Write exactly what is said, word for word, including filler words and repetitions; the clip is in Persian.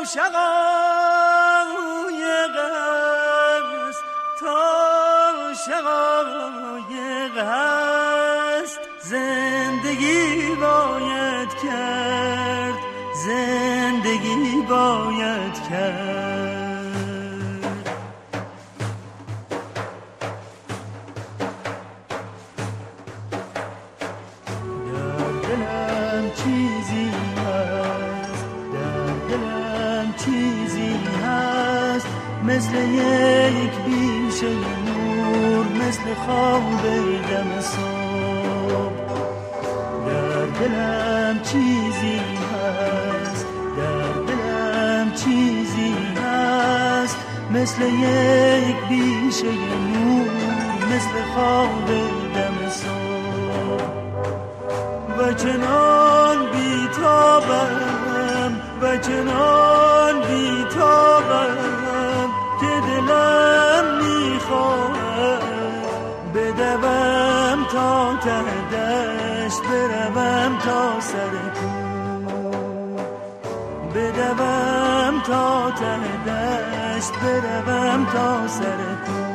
شقایق است، تا شقایق است، زندگی باید کرد، زندگی باید کرد. در دلم چیزی هست، در دلم چیزی هست، مثل یک بیشه نور، مثل خواب دم صبح. در دلم چیزی هست، در دلم چیزی هست، مثل یک بیشه نور، مثل خواب دم صبح. و چنان بیتابم، و چنان بیتابم که دلم میخواهد بدوم تا ته دشت، بروم تا سر کوه، بدوم تا ته دشت، بروم تا سر کوه.